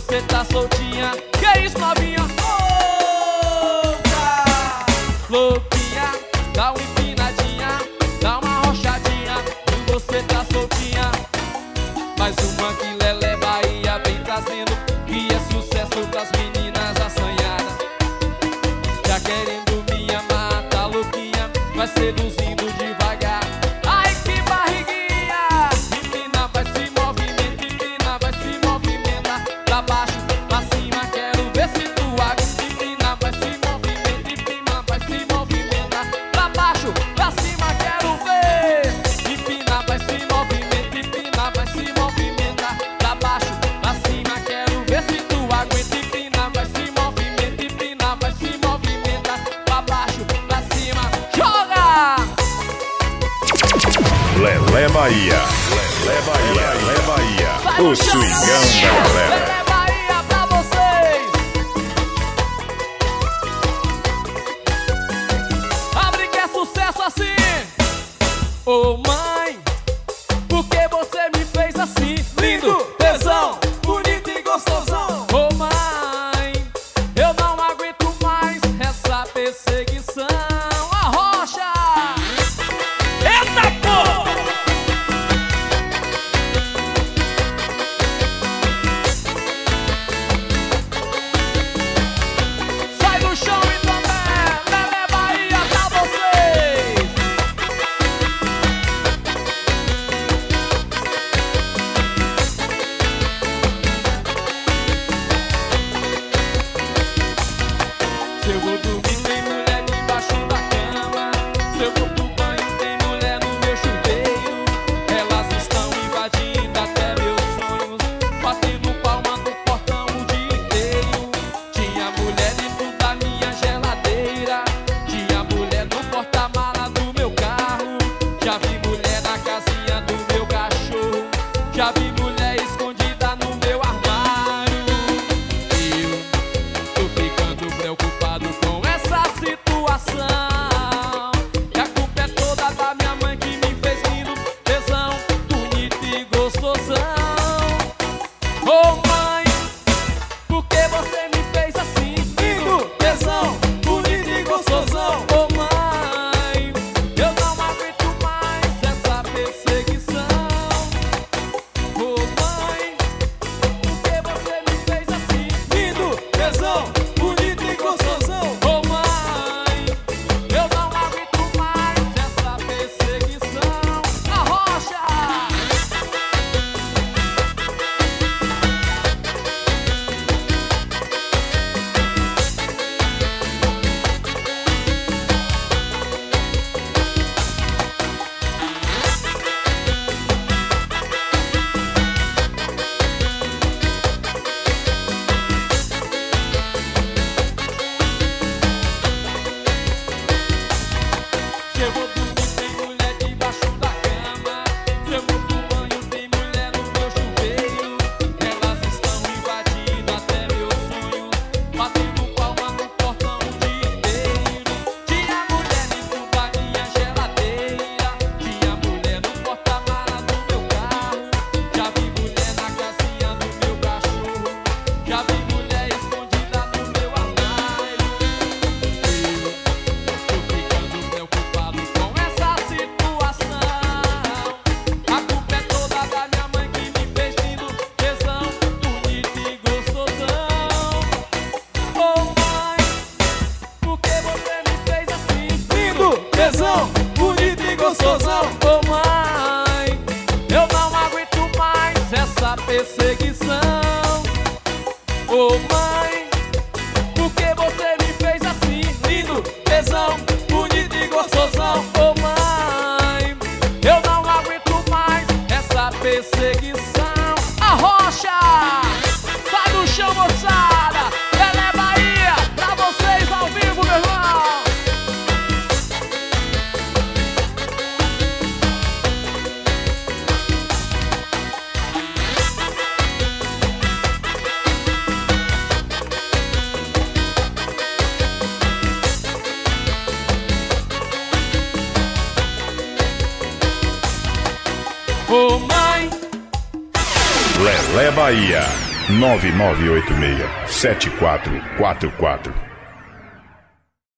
você tá soltinha. Que isso, novinha? Louquinha, dá uma empinadinha, dá uma rochadinha, e você tá soltinha. Mais uma que Lelé Bahia vem trazendo, que é sucesso pras meninas assanhadas. Já querendo me amar, tá louquinha, vai seduzindo devagar. Ai, que barriguinha! Empina, vai se movimenta, empina, vai se movimenta. Pra baixo, pra cima, quero ver se tu aguenta. Empina, vai se movimenta, empina, vai se movimenta. Pra baixo, pra cima, quero ver. Empina, vai se movimenta, empina, vai se movimenta. Pra baixo, pra cima, quero ver se tu aguenta. Empina, vai se movimenta, empina, vai se movimenta. Pra baixo, pra cima, joga! Lelé Bahia, Lelé Bahia, Lelé Bahia, o swingão da galera. Lelé Bahia pra vocês! Abre que é sucesso assim! Ô mãe, por que você me fez assim? Lindo, tesão, bonito e gostosão. Ô mãe, eu não aguento mais essa perseguição. Arrocha! Eita porra! Sai do chão e também, Lelé Bahia pra vocês! Se eu vou dormir, tem mulher debaixo da cama. Se eu vou pro banho, tem mulher no meu chuveiro. Elas estão invadindo até meus sonhos, batendo palma no portão o dia inteiro. Tinha mulher dentro da minha geladeira, tinha mulher no porta-mala do meu carro. Já vi mulher na casinha do meu cachorro, já vi mulher escondida no meu armário. Eu tô ficando preocupado com essa situação. E a culpa é toda da minha mãe que me fez lindo, tesão, bonito e gostosão. Ô mãe, por que você me fez assim? Lindo, tesão, bonito e gostosão. Ô mãe, eu não aguento mais essa perseguição. Ô mãe, por que você me fez assim? Lindo, tesão, bonito e gostosão. Ô mãe, eu não aguento mais essa perseguição. Arrocha! Se eu vou dormir, tem mulher debaixo da cama. Se eu vou pro banho, tem mulher no meu chuveiro. Elas estão invadindo até meus sonhos, batendo palma no portão o dia inteiro. Tinha mulher dentro da minha geladeira, tinha mulher no porta-mala do meu carro. Já vi mulher na casinha do meu cachorro, já vi mulher escondida no meu armário. Tô ficando preocupado com essa situação. A culpa é toda da minha mãe que me fez lindo, tesão, bonito e gostosão. Ô mãe, por que você me fez assim? Lindo, tesão, bonito e gostosão. Ô mãe, eu não aguento mais essa perseguição. Ô mãe, por que você me fez assim? Lindo, tesão, bonito e gostosão. Ô mãe, eu não aguento mais essa perseguição. Arrocha! Sai do chão, moçada! Lelé Bahia, pra vocês ao vivo, meu irmão! Ô mãe, Lelé Bahia. 9986-7444.